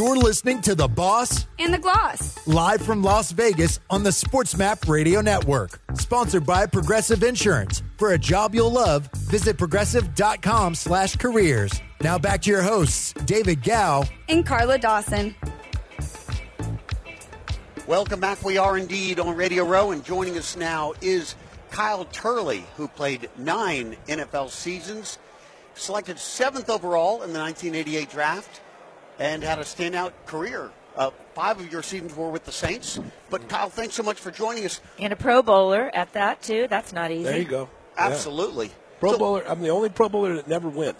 You're listening to The Boss and The Gloss. Live from Las Vegas on the SportsMap Radio Network. Sponsored by Progressive Insurance. For a job you'll love, visit progressive.com/careers. Now back to your hosts, David Gow and Carla Dawson. Welcome back. We are indeed on Radio Row, and joining us now is Kyle Turley, who played 9 NFL seasons, selected 7th overall in the 1988 draft, and had a standout career. 5 of your seasons were with the Saints. But, Kyle, thanks so much for joining us. And a Pro Bowler at that, too. That's not easy. There you go. Absolutely. Yeah. Pro Bowler. I'm the only Pro Bowler that never went.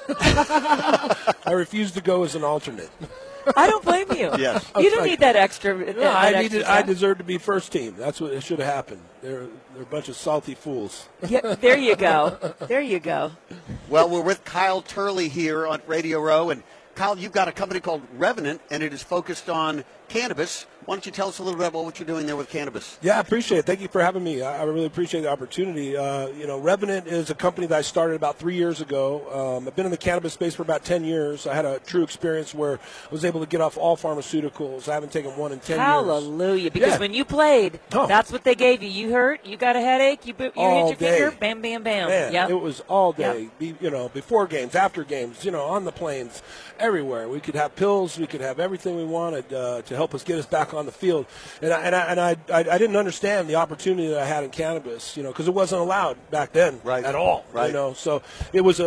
I refuse to go as an alternate. I don't blame you. Yes. You don't need that extra. No, I deserve to be first team. That's what it should have happened. They're a bunch of salty fools. Yeah, there you go. There you go. Well, we're with Kyle Turley here on Radio Row. And, Kyle, you've got a company called Revenant, and it is focused on cannabis. Why don't you tell us a little bit about what you're doing there with cannabis? Yeah, I appreciate it. Thank you for having me. I really appreciate the opportunity. Revenant is a company that I started about 3 years ago. I've been in the cannabis space for about 10 years. I had a true experience where I was able to get off all pharmaceuticals. I haven't taken one in 10 years. Hallelujah. Because when you played, that's what they gave you. You hurt, you got a headache, you hit your finger, bam, bam, bam. Man, yep. It was all day, before games, after games, on the planes, everywhere. We could have pills. We could have everything we wanted to help us get us back on the field. And I didn't understand the opportunity that I had in cannabis, because it wasn't allowed back then at all. Right. So it was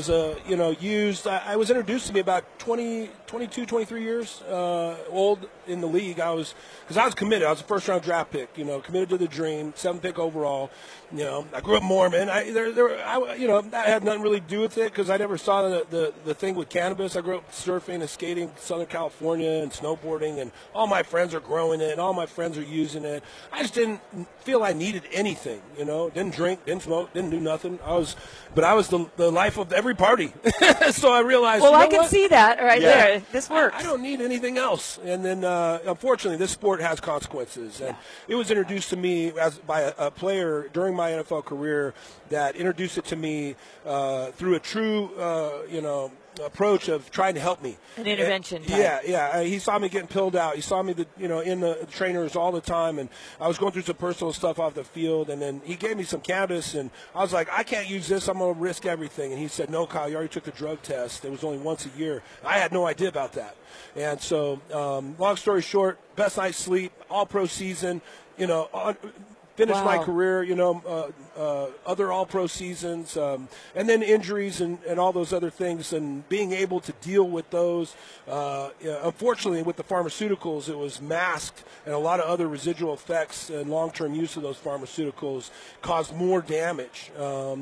used. I was introduced to me about 22, 23 years old in the league. Because I was committed. I was a first-round draft pick, committed to the dream, 7th pick overall. I grew up Mormon. That had nothing really to do with it because I never saw the thing with cannabis. I grew up surfing and skating in Southern California and snowboarding, and all my friends are growing it, and all my friends are using it. I just didn't feel I needed anything, Didn't drink, didn't smoke, didn't do nothing. I was the life of every party. So I realized, I can see that there. This works. I don't need anything else. And then, unfortunately, this sport has consequences. And it was introduced to me by a player during my NFL career that introduced it to me through a true, approach of trying to help me. An intervention. Yeah. He saw me getting pilled out. He saw me, in the trainers all the time, and I was going through some personal stuff off the field, and then he gave me some cannabis, and I was like, I can't use this. I'm going to risk everything. And he said, no, Kyle, you already took the drug test. It was only once a year. I had no idea about that. And so, long story short, best night's sleep, all-pro season, finished my career, other all-pro seasons, and then injuries and all those other things, and being able to deal with those. Unfortunately, with the pharmaceuticals, it was masked, and a lot of other residual effects and long-term use of those pharmaceuticals caused more damage.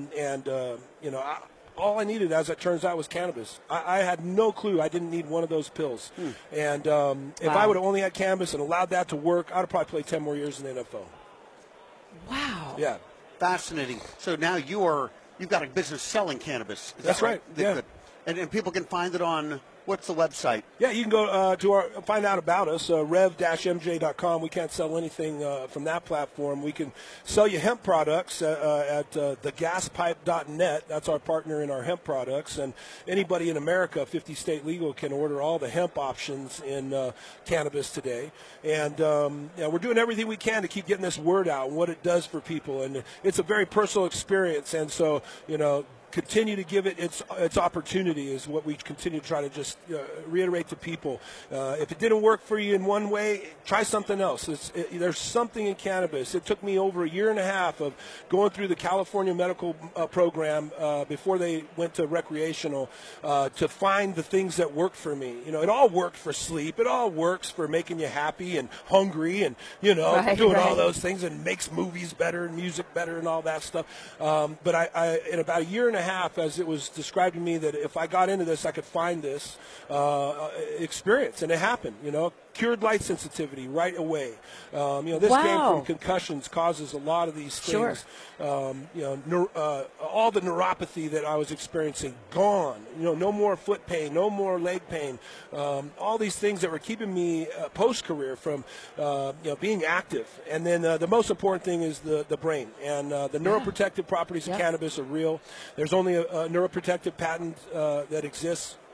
All I needed, as it turns out, was cannabis. I had no clue I didn't need one of those pills. And if I would have only had cannabis and allowed that to work, I would have probably played 10 more years in the NFL. Wow. Yeah. Fascinating. So now you've got a business selling cannabis. That's right. Yeah. And people can find it on, what's the website? Yeah, you can go find out about us, rev-mj.com. We can't sell anything from that platform. We can sell you hemp products at thegaspipe.net. That's our partner in our hemp products. And anybody in America, 50 state legal, can order all the hemp options in cannabis today. And we're doing everything we can to keep getting this word out and what it does for people. And it's a very personal experience. And so, continue to give it its opportunity is what we continue to try to just reiterate to people. If it didn't work for you in one way, try something else. There's something in cannabis. It took me over a year and a half of going through the California medical program before they went to recreational to find the things that worked for me. It all worked for sleep. It all works for making you happy and hungry and, doing all those things, and makes movies better and music better and all that stuff. But I in about a year and a half, as it was described to me, that if I got into this, I could find this experience, and it happened. Cured light sensitivity right away. This came from concussions, causes a lot of these things. Sure. All the neuropathy that I was experiencing, gone. No more foot pain, no more leg pain. All these things that were keeping me post-career from being active. And then the most important thing is the brain. And the neuroprotective properties of cannabis are real. There's only a neuroprotective patent that exists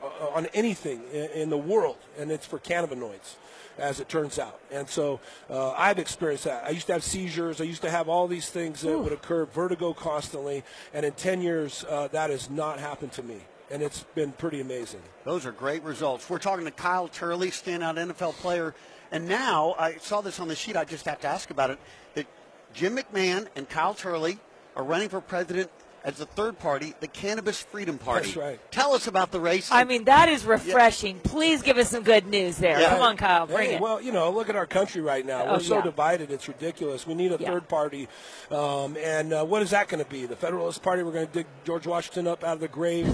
on anything in the world, and it's for cannabinoids, as it turns out. And so I've experienced that. I used to have seizures. I used to have all these things that would occur, vertigo constantly, and in 10 years, that has not happened to me. And it's been pretty amazing. Those are great results. We're talking to Kyle Turley, standout NFL player. And now, I saw this on the sheet, I just have to ask about it, that Jim McMahon and Kyle Turley are running for president as the third party, the Cannabis Freedom Party. That's right. Tell us about the race. I mean, that is refreshing. Yeah. Please give us some good news there. Yeah. Come on, Kyle, bring it. Well, look at our country right now. We're so divided, it's ridiculous. We need a third party. And what is that going to be? The Federalist Party, we're going to dig George Washington up out of the grave,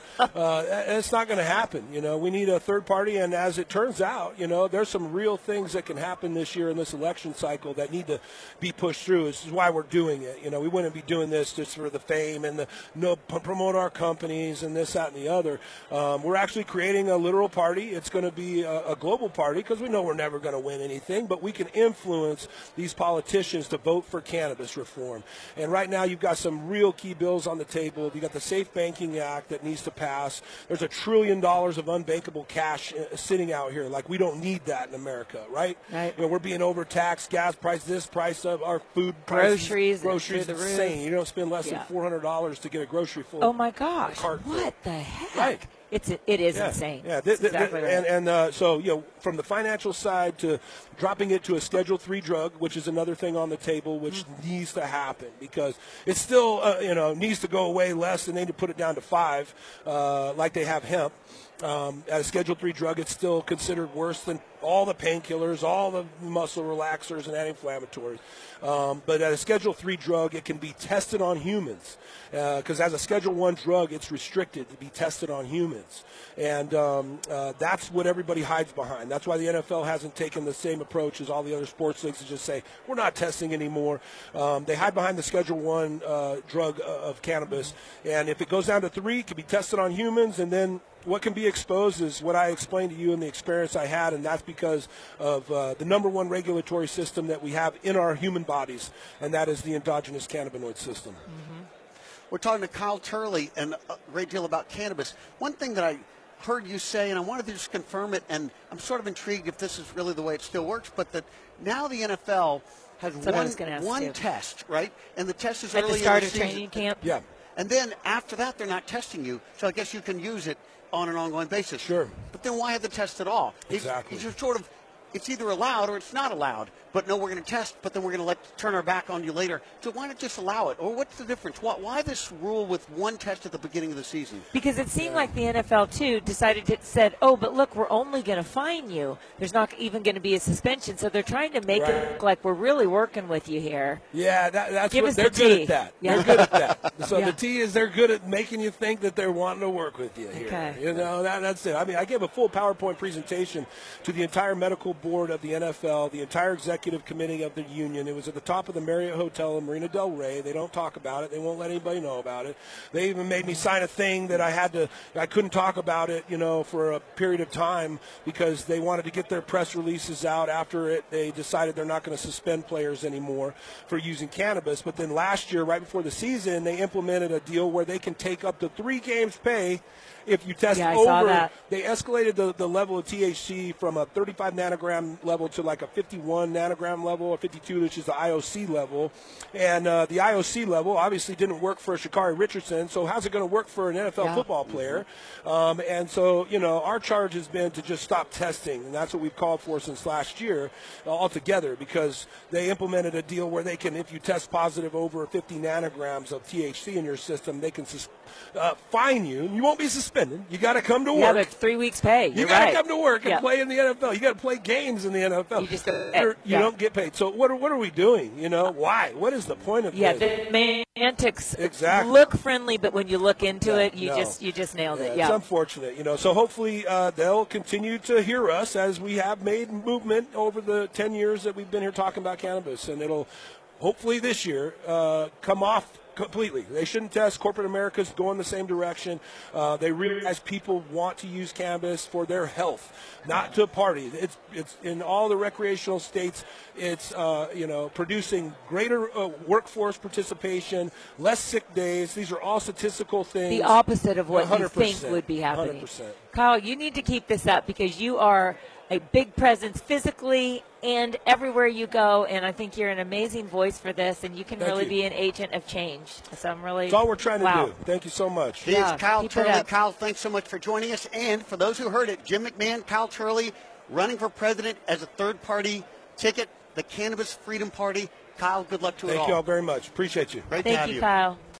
It's not going to happen. We need a third party, and as it turns out, there's some real things that can happen this year in this election cycle that need to be pushed through. This is why we're doing it. We wouldn't be doing this just for the fame and promote our companies and this, that, and the other. We're actually creating a literal party. It's going to be a global party because we know we're never going to win anything, but we can influence these politicians to vote for cannabis reform. And right now you've got some real key bills on the table. You've got the Safe Banking Act that needs to pass. There's $1 trillion of unbankable cash sitting out here. Like, we don't need that in America, right? We're being overtaxed, gas price, this price of our food prices. Groceries, insane. You don't spend less than $400 to get a grocery full. Oh my gosh! What the heck? Right. It is insane. Yeah, exactly right. And so from the financial side to dropping it to a Schedule III drug, which is another thing on the table, which needs to happen because it still needs to go away less, and they need to put it down to 5, like they have hemp. As a Schedule III drug, it's still considered worse than all the painkillers, all the muscle relaxers and anti-inflammatories. But as a Schedule III drug, it can be tested on humans because as a Schedule I drug, it's restricted to be tested on humans. And that's what everybody hides behind. That's why the NFL hasn't taken the same approach as all the other sports leagues to just say, we're not testing anymore. They hide behind the Schedule I drug of cannabis. And if it goes down to 3, it can be tested on humans, and then what can be exposed is what I explained to you in the experience I had, and that's because of the number one regulatory system that we have in our human bodies, and that is the endogenous cannabinoid system. Mm-hmm. We're talking to Kyle Turley and a great deal about cannabis. One thing that I heard you say, and I wanted to just confirm it, and I'm sort of intrigued if this is really the way it still works, but that now the NFL has one test, right? And the test is early in the season. At the start of training camp? Yeah. And then after that, they're not testing you, so I guess you can use it on an ongoing basis. Sure. But then why have the test at all? Exactly. It's just sort of, it's either allowed or it's not allowed. But no, we're going to test, but then we're going to turn our back on you later. So why not just allow it? Or what's the difference? Why this rule with one test at the beginning of the season? Because it seemed like the NFL, too, said, oh, but look, we're only going to fine you. There's not even going to be a suspension. So they're trying to make it look like we're really working with you here. Yeah, that's what they're good at that. Yeah. They're good at that. So the T is they're good at making you think that they're wanting to work with you here. Okay. That's it. I mean, I gave a full PowerPoint presentation to the entire medical board of the NFL, the entire executive committee of the union. It was at the top of the Marriott Hotel in Marina del Rey. They don't talk about it. They won't let anybody know about it. They even made me sign a thing that I couldn't talk about it, for a period of time because they wanted to get their press releases out after it. They decided they're not going to suspend players anymore for using cannabis. But then last year, right before the season, they implemented a deal where they can take up to 3 games pay if you test over. They escalated the level of THC from a 35 nanogram level to like a 51 nanogram level, or 52, which is the IOC level. And the IOC level obviously didn't work for Sha'Carri Richardson, so how's it going to work for an NFL football player? And so, our charge has been to just stop testing, and that's what we've called for since last year altogether, because they implemented a deal where they can, if you test positive over 50 nanograms of THC in your system, they can fine you. You won't be suspended. You got to come to work. Yeah, but 3 weeks pay. You got to come to work and play in the NFL. You got to play games in the NFL. You just you don't get paid. So what are we doing? Why? What is the point of this? Yeah, the antics look friendly, but when you look into it, you just nailed it. It's unfortunate. So hopefully they'll continue to hear us as we have made movement over the 10 years that we've been here talking about cannabis, and it'll hopefully this year, come off completely. They shouldn't test. Corporate America's going the same direction. They realize people want to use cannabis for their health, not to party. It's in all the recreational states. It's producing greater workforce participation, less sick days. These are all statistical things. The opposite of what you 100%, think would be happening. 100%. Kyle, you need to keep this up because you are a big presence physically and everywhere you go, and I think you're an amazing voice for this, and you can Thank really you. be an agent of change. So I'm really. That's all we're trying to wow. do. Thank you so much. He Yeah, is Kyle keep it Turley. up. Kyle, thanks so much for joining us. And for those who heard it, Jim McMahon, Kyle Turley, running for president as a third-party ticket, the Cannabis Freedom Party. Kyle, good luck to it all. Thank you all very much. Appreciate you. Great to have Thank you, you. Kyle.